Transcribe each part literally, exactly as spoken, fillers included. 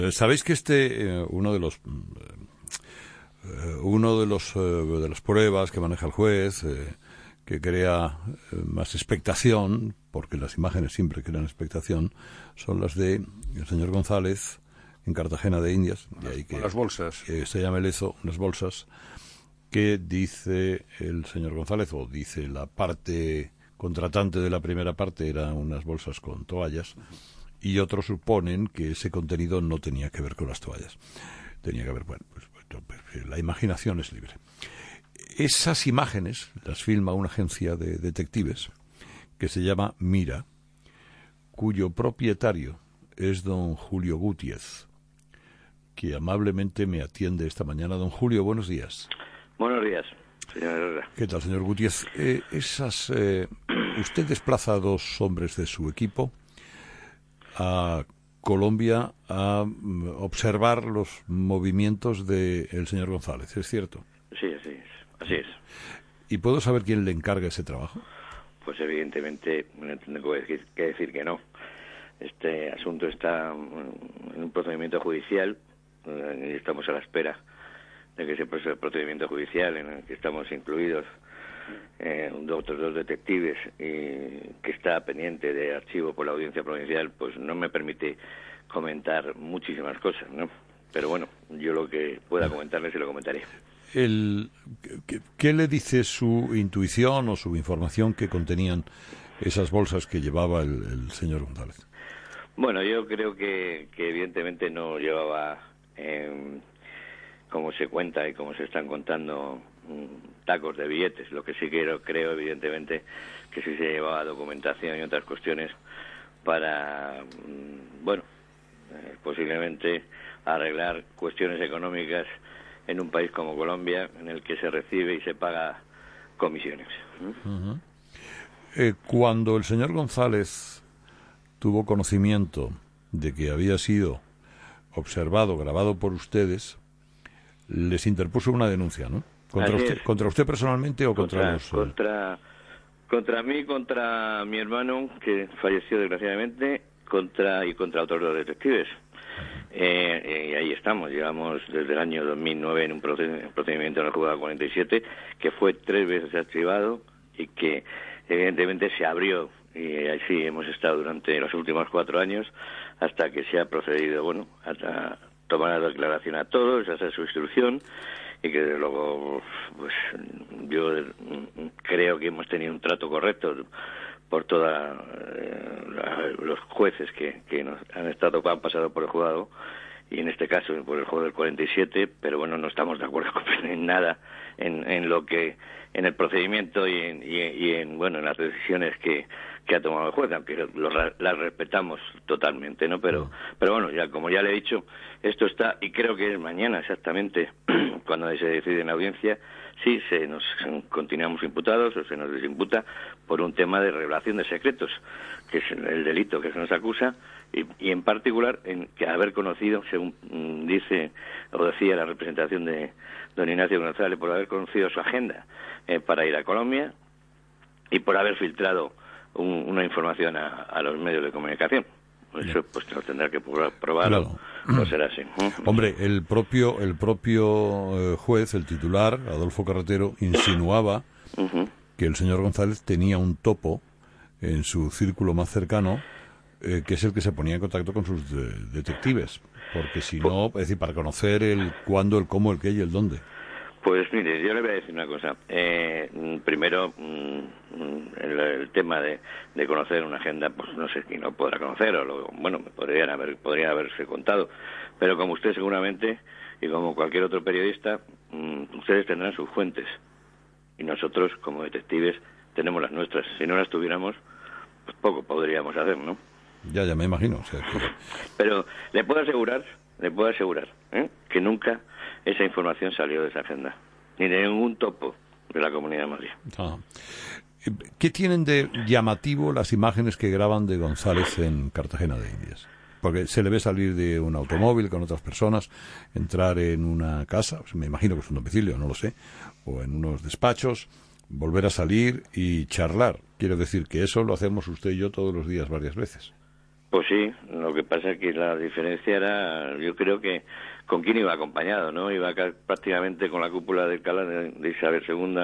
Sabéis que este, eh, uno de los, eh, uno de los, eh, de las pruebas que maneja el juez, eh, que crea eh, más expectación, porque las imágenes siempre crean expectación, son las de el señor González en Cartagena de Indias, de ahí que las bolsas, que se llama Lezo, unas bolsas, que dice el señor González, o dice la parte contratante de la primera parte, eran unas bolsas con toallas, y otros suponen que ese contenido no tenía que ver con las toallas. Tenía que ver, bueno, pues, pues la imaginación es libre. Esas imágenes las filma una agencia de detectives que se llama Mira, cuyo propietario es don Julio Gutiérrez, que amablemente me atiende esta mañana. Don Julio, buenos días. Buenos días, señor Herrera. ¿Qué tal, señor Gutiérrez? Eh, esas, eh, usted desplaza a dos hombres de su equipo a Colombia a mm, observar los movimientos del señor González, ¿es cierto? Sí, así es. Así es. ¿Y puedo saber quién le encarga ese trabajo? Pues evidentemente no tengo que decir, que decir que no. Este asunto está en un procedimiento judicial y estamos a la espera de que ese procedimiento judicial en el que estamos incluidos eh, otros dos detectives y que está pendiente de archivo por la Audiencia Provincial, pues no me permite comentar muchísimas cosas, ¿no? Pero bueno, yo lo que pueda comentarle se lo comentaré. El, ¿qué, ¿Qué le dice su intuición o su información que contenían esas bolsas que llevaba el, el señor González? Bueno, yo creo que, que evidentemente no llevaba, eh, como se cuenta y como se están contando, tacos de billetes. Lo que sí quiero, creo evidentemente que sí se llevaba documentación y otras cuestiones para, bueno, eh, posiblemente arreglar cuestiones económicas en un país como Colombia, en el que se recibe y se paga comisiones. Uh-huh. Eh, cuando el señor González tuvo conocimiento de que había sido observado, grabado por ustedes, les interpuso una denuncia, ¿no? ¿Contra usted, contra usted personalmente o contra, contra los...? Contra, contra mí, contra mi hermano, que falleció desgraciadamente, contra y contra otros dos detectives. Eh, y ahí estamos, llevamos desde el año dos mil nueve en un procedimiento en el juzgado cuarenta y siete que fue tres veces archivado y que evidentemente se abrió, y así hemos estado durante los últimos cuatro años hasta que se ha procedido, bueno, hasta tomar la declaración a todos, hacer su instrucción, y que desde luego pues yo creo que hemos tenido un trato correcto por todos eh, los jueces que, que nos han estado han pasado por el juzgado, y en este caso por el juez del cuarenta y siete, pero bueno, no estamos de acuerdo en nada en, en lo que en el procedimiento y en, y, y en bueno en las decisiones que, que ha tomado el juez, aunque lo, las respetamos totalmente, ¿no? Pero pero bueno, ya como ya le he dicho, esto está, y creo que es mañana exactamente cuando se decide en la audiencia si se nos continuamos imputados o se nos desimputa por un tema de revelación de secretos, que es el delito que se nos acusa, y, y en particular en que haber conocido, según mm, dice o decía la representación de don Ignacio González, por haber conocido su agenda eh, para ir a Colombia y por haber filtrado un, una información a, a los medios de comunicación. Eso pues lo tendrá que probar, claro. O será así. Hombre, el propio el propio eh, juez, el titular, Adolfo Carretero, insinuaba uh-huh. que el señor González tenía un topo en su círculo más cercano, eh, que es el que se ponía en contacto con sus de, detectives, porque si no, es decir, para conocer el cuándo, el cómo, el qué y el dónde. Pues mire, yo le voy a decir una cosa. Eh, primero, el, el tema de, de conocer una agenda, pues no sé quién lo podrá conocer, o lo, bueno, podrían haber, podría haberse contado. Pero como usted seguramente, y como cualquier otro periodista, ustedes tendrán sus fuentes. Y nosotros, como detectives, tenemos las nuestras. Si no las tuviéramos, pues poco podríamos hacer, ¿no? Ya, ya me imagino. O sea, que... Pero le puedo asegurar, le puedo asegurar, ¿eh? que nunca esa información salió de esa agenda, ni de ningún topo de la Comunidad de Madrid. Ah. ¿Qué tienen de llamativo las imágenes que graban de González en Cartagena de Indias? Porque se le ve salir de un automóvil con otras personas, entrar en una casa, me imagino que es un domicilio, no lo sé, o en unos despachos, volver a salir y charlar. Quiero decir que eso lo hacemos usted y yo todos los días varias veces. Pues sí, lo que pasa es que la diferencia era, yo creo que con quién iba acompañado, ¿no? Iba acá prácticamente con la cúpula del Cala de, de Isabel segunda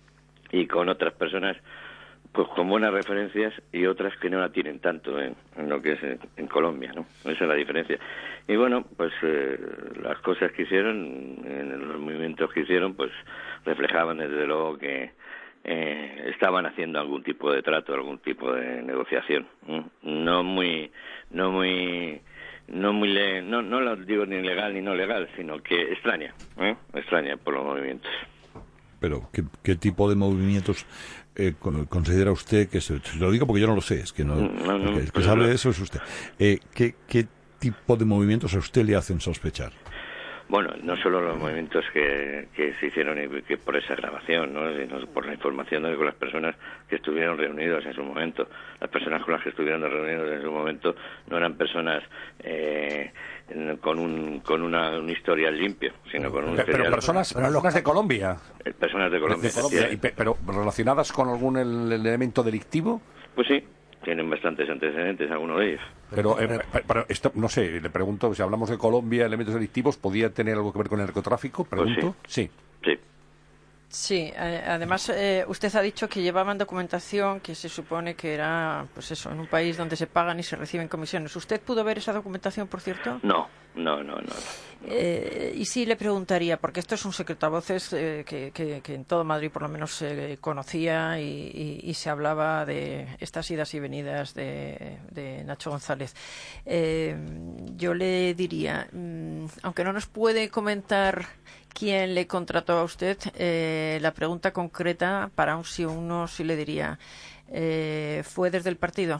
y con otras personas pues con buenas referencias y otras que no la tienen tanto en, en lo que es en, en Colombia, ¿no? Esa es la diferencia. Y bueno, pues eh, las cosas que hicieron, en los movimientos que hicieron, pues reflejaban desde luego que eh, estaban haciendo algún tipo de trato, algún tipo de negociación, ¿eh? no muy, no muy, no muy, le, no, no lo digo ni legal ni no legal, sino que extraña, ¿eh? extraña por los movimientos. Pero, ¿qué, qué tipo de movimientos eh, considera usted que se, se lo digo porque yo no lo sé, es que no, no, no, el que, pues sabe no. de eso es usted. Eh, ¿qué, ¿Qué tipo de movimientos a usted le hacen sospechar? Bueno, no solo los movimientos que, que se hicieron y que por esa grabación, ¿no? sino por la información de con las personas que estuvieron reunidas en su momento. Las personas con las que estuvieron reunidos en su momento no eran personas eh, con un con una, un historial limpio, sino con un pero, historial... pero personas, personas de Colombia. Personas de Colombia. De Colombia y, pero relacionadas con algún el, el elemento delictivo. Pues sí, tienen bastantes antecedentes, algunos de ellos. Pero, eh, pero esto, no sé, le pregunto, si hablamos de Colombia, elementos delictivos, ¿podía tener algo que ver con el narcotráfico? Pregunto. Pues sí. Sí. Sí. Sí, eh, además eh, usted ha dicho que llevaban documentación que se supone que era, pues eso, en un país donde se pagan y se reciben comisiones. ¿Usted pudo ver esa documentación, por cierto? No, no, no, no. Eh, y sí le preguntaría, porque esto es un secreto a voces eh, que, que, que en todo Madrid por lo menos se conocía y, y, y se hablaba de estas idas y venidas de, de Nacho González. Eh, yo le diría, mmm, aunque no nos puede comentar quién le contrató a usted, eh, la pregunta concreta para un sí o un no sí le diría, eh, ¿fue desde el partido?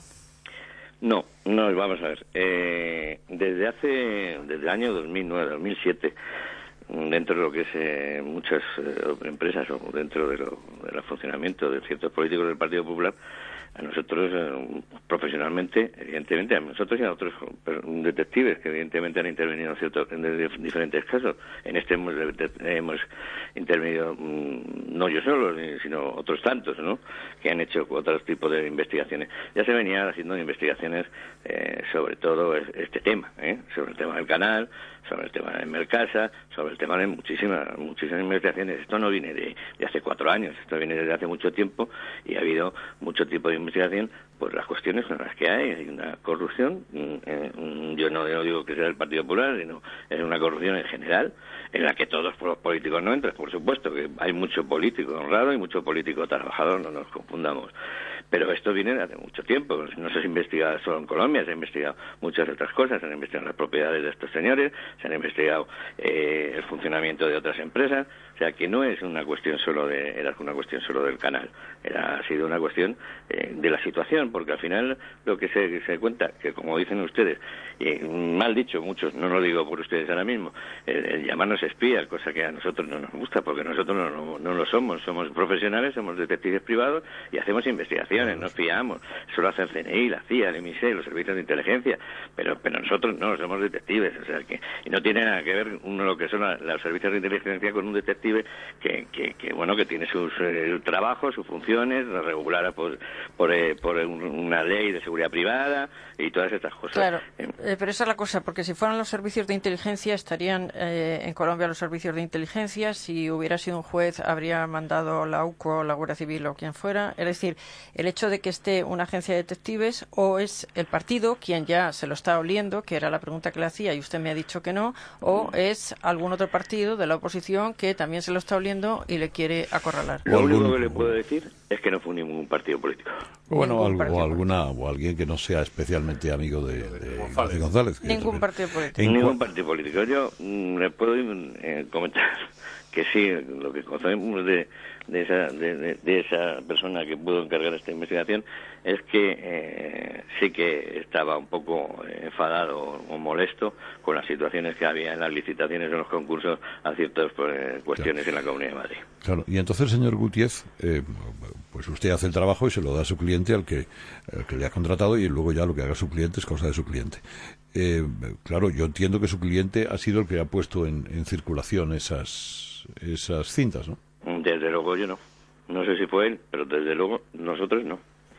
No, no, vamos a ver. Eh, desde hace, desde el año dos mil nueve, dos mil siete, dentro de lo que es eh, muchas eh, empresas o dentro de lo, del funcionamiento de ciertos políticos del Partido Popular, a nosotros eh, profesionalmente, evidentemente, a nosotros y a otros detectives que evidentemente han intervenido en, ciertos, en diferentes casos. En este hemos, hemos intervenido mmm, no yo solo, sino otros tantos, ¿no? Que han hecho otros tipos de investigaciones. Ya se venían haciendo investigaciones eh, sobre todo este tema, ¿eh? sobre el tema del canal, sobre el tema de Mercasa, sobre el tema de muchísimas muchísimas investigaciones. Esto no viene de, de hace cuatro años, esto viene desde hace mucho tiempo y ha habido mucho tipo de investigación por las cuestiones en las que hay. Hay una corrupción, eh, yo no, no digo que sea el Partido Popular, sino es una corrupción en general, en la que todos los políticos no entran, por supuesto, que hay mucho político honrado y mucho político trabajador, no nos confundamos. Pero esto viene de hace mucho tiempo, no se ha investigado solo en Colombia, se han investigado muchas otras cosas, se han investigado las propiedades de estos señores, se han investigado eh, el funcionamiento de otras empresas, o sea que no es una cuestión solo de, era una cuestión solo del canal, era, ha sido una cuestión eh, de la situación, porque al final lo que se, se cuenta, que como dicen ustedes, y mal dicho muchos, no lo digo por ustedes ahora mismo, el, el llamarnos espías, cosa que a nosotros no nos gusta, porque nosotros no, no, no lo somos, somos profesionales, somos detectives privados y hacemos investigaciones, nos fiamos, eso lo hace el C N I, la C I A, el M I S E, los servicios de inteligencia, pero pero nosotros no, somos detectives, o sea que, y no tiene nada que ver uno lo que son la, los servicios de inteligencia con un detective que, que, que bueno, que tiene sus eh, trabajos, sus funciones, reguladas por, por, eh, por una ley de seguridad privada y todas estas cosas. Claro, eh, pero esa es la cosa, porque si fueran los servicios de inteligencia, estarían eh, en Colombia los servicios de inteligencia, si hubiera sido un juez, habría mandado la U C O, la Guardia Civil o quien fuera, es decir, el hecho de que esté una agencia de detectives o es el partido quien ya se lo está oliendo, que era la pregunta que le hacía y usted me ha dicho que no, o es algún otro partido de la oposición que también se lo está oliendo y le quiere acorralar. Lo único que le puedo decir es que no fue ningún partido político. Bueno, algo, o alguna o alguien que no sea especialmente amigo de, de González. González que ningún partido político. Ningún partido político. Yo mm, le puedo eh, comentar que sí, lo que conocemos de, de, esa, de, de, de esa persona que pudo encargar esta investigación es que eh, sí que estaba un poco enfadado o molesto con las situaciones que había en las licitaciones, en los concursos a ciertas pues, cuestiones claro. en la Comunidad de Madrid. Claro, y entonces, señor Gutiérrez, eh, pues usted hace el trabajo y se lo da a su cliente al que, al que le ha contratado y luego ya lo que haga su cliente es cosa de su cliente. Eh, claro, yo entiendo que su cliente ha sido el que ha puesto en, en circulación esas, esas cintas, ¿no? Desde luego yo no. No sé si fue él, pero desde luego nosotros no.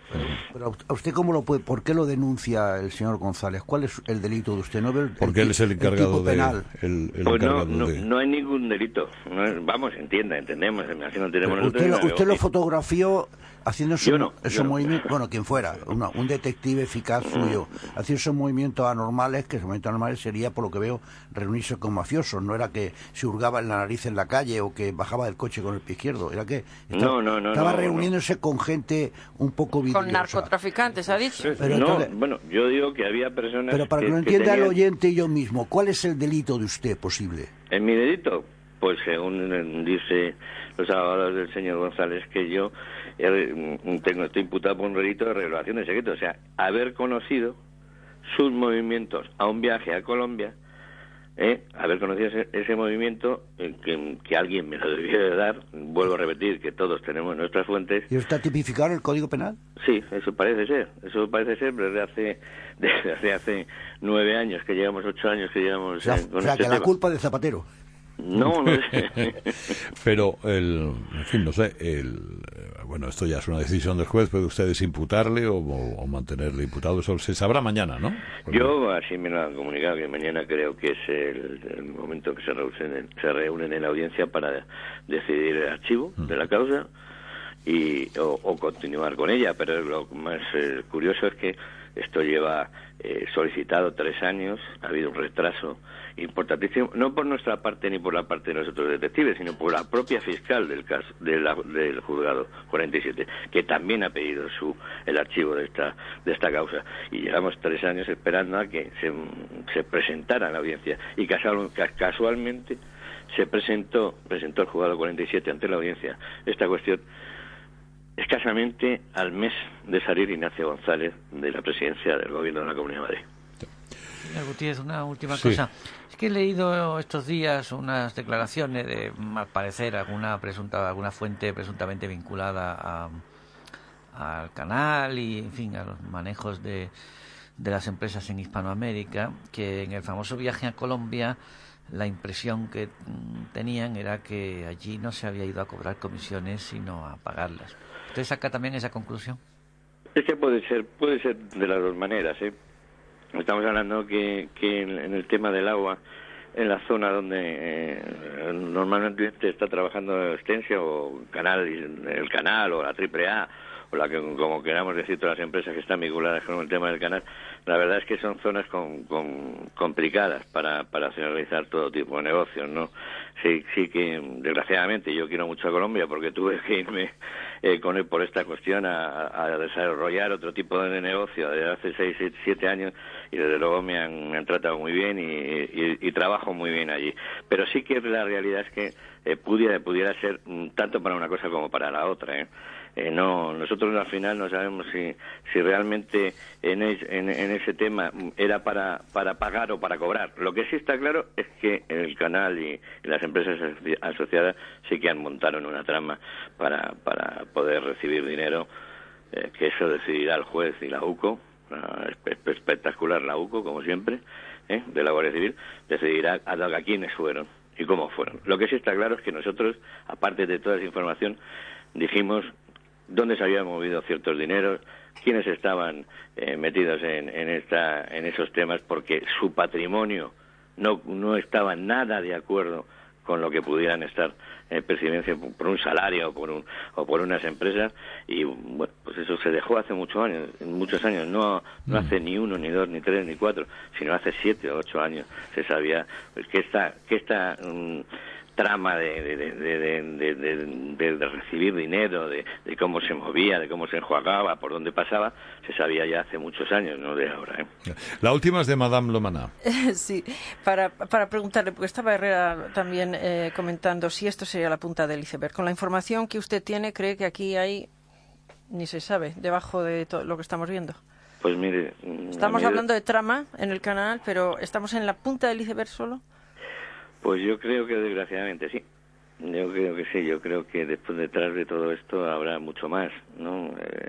Pero a usted cómo lo puede, ¿por qué lo denuncia el señor González? ¿Cuál es el delito de usted? ¿No ve el, Porque el, él es el encargado el de penal? el, el Pues no, encargado no, de... no hay ningún delito. No es- vamos, entienda, entendemos. Así no tenemos nosotros Usted, lo, ningún usted lo negocio. fotografió haciendo esos, Yo no, esos yo no. movimientos, bueno, quien fuera, una- un detective eficaz suyo, haciendo esos movimientos anormales, que esos movimientos anormales sería, por lo que veo, reunirse con mafiosos, no era que se hurgaba en la nariz en la calle o que bajaba del coche con el pie izquierdo, era que estaba, No, no, no, estaba no, reuniéndose con gente un poco Con vidriosa. narcotraficantes, ha dicho. Pero no, entonces- bueno, yo digo que había personas Pero para que, que, lo que entienda el tenían- oyente y yo mismo, ¿cuál es el delito de usted posible? ¿En mi delito? Pues según eh, dice los abogados del señor González, que yo eh, tengo, estoy imputado por un delito de revelación de secretos. O sea, haber conocido sus movimientos a un viaje a Colombia, eh, haber conocido ese, ese movimiento, eh, que, que alguien me lo debió de dar. Vuelvo a repetir que todos tenemos nuestras fuentes. ¿Y está tipificado en el Código Penal? Sí, eso parece ser, eso parece ser, pero desde hace, desde hace nueve años que llevamos, ocho años que llevamos O sea, eh, con o sea este que la tema. culpa de Zapatero. No, no sé. Pero, el, en fin, no sé, el, bueno, esto ya es una decisión del juez, puede ustedes imputarle o, o mantenerle imputado, eso se sabrá mañana, ¿no? Yo así me lo han comunicado, que mañana creo que es el, el momento que se reúnen, se reúnen en la audiencia para decidir el archivo de la causa y o, o continuar con ella, pero lo más eh, curioso es que esto lleva eh, solicitado tres años, ha habido un retraso importantísimo, no por nuestra parte ni por la parte de los otros detectives, sino por la propia fiscal del caso de la, del juzgado cuarenta y siete, que también ha pedido su el archivo de esta de esta causa, y llevamos tres años esperando a que se, se presentara en la audiencia, y casual, casualmente se presentó presentó el juzgado cuarenta y siete ante la audiencia esta cuestión escasamente al mes de salir Ignacio González de la presidencia del gobierno de la Comunidad de Madrid. Señor Gutiérrez, una última Sí. cosa. Es que he leído estos días unas declaraciones de, al parecer, alguna presunta, alguna fuente presuntamente vinculada a, al canal y, en fin, a los manejos de, de las empresas en Hispanoamérica, que en el famoso viaje a Colombia la impresión que mm, tenían era que allí no se había ido a cobrar comisiones, sino a pagarlas. ¿Usted saca también esa conclusión? Es que puede ser, puede ser de las dos maneras, ¿eh? Estamos hablando que, que en, en el tema del agua, en la zona donde eh, normalmente está trabajando Extensia o canal, el canal o la triple A, o la que, como queramos decir, todas las empresas que están vinculadas con el tema del canal, la verdad es que son zonas con, con, complicadas para, para realizar todo tipo de negocios, ¿no? Sí, sí que, desgraciadamente, yo quiero mucho a Colombia porque tuve que irme eh, con él por esta cuestión a, a desarrollar otro tipo de negocio desde hace seis, siete años, y desde luego me han, me han tratado muy bien y, y, y trabajo muy bien allí. Pero sí que la realidad es que eh, pudiera, pudiera ser mm, tanto para una cosa como para la otra, ¿eh? Eh, no, nosotros al final no sabemos si, si realmente en, es, en, en ese tema era para, para pagar o para cobrar. Lo que sí está claro es que el canal y, y las empresas asociadas sí que han montado en una trama para, para poder recibir dinero, eh, que eso decidirá el juez y la UCO, eh, espectacular la UCO, como siempre, eh, de la Guardia Civil, decidirá a, a quiénes fueron y cómo fueron. Lo que sí está claro es que nosotros, aparte de toda esa información, dijimos dónde se habían movido ciertos dineros, quiénes estaban eh, metidos en, en esta en esos temas, porque su patrimonio no no estaba nada de acuerdo con lo que pudieran estar en presidencia por un salario o por un o por unas empresas, y bueno, pues eso se dejó hace muchos años, muchos años, no no hace ni uno, ni dos, ni tres, ni cuatro, sino hace siete o ocho años se sabía pues, que esta que esta um, trama de de, de, de, de, de, de recibir dinero, de, de cómo se movía, de cómo se enjuagaba, por dónde pasaba, se sabía ya hace muchos años, no de ahora, ¿eh? La última es de Madame Lomaná. Sí, para, para preguntarle, porque estaba Herrera también eh, comentando si esto sería la punta del iceberg. Con la información que usted tiene, ¿cree que aquí hay, ni se sabe, debajo de todo lo que estamos viendo? Pues mire... Estamos mí, hablando de trama en el canal, pero ¿estamos en la punta del iceberg solo? Pues yo creo que desgraciadamente sí. Yo creo que sí. Yo creo que después detrás de todo esto habrá mucho más, ¿no? Eh,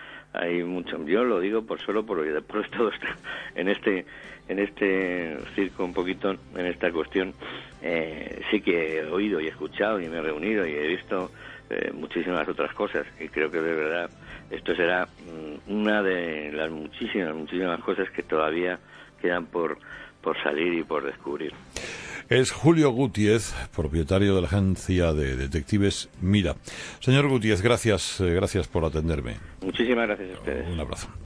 hay mucho. Yo lo digo por solo por después todo esto en este en este circo un poquito en esta cuestión. Eh, sí que he oído y he escuchado y me he reunido y he visto eh, muchísimas otras cosas, y creo que de verdad esto será mm, una de las muchísimas, muchísimas cosas que todavía quedan por, por salir y por descubrir. Es Julio Gutiérrez, propietario de la agencia de detectives Mira. Señor Gutiérrez, gracias, eh, gracias por atenderme. Muchísimas gracias a ustedes. Un abrazo.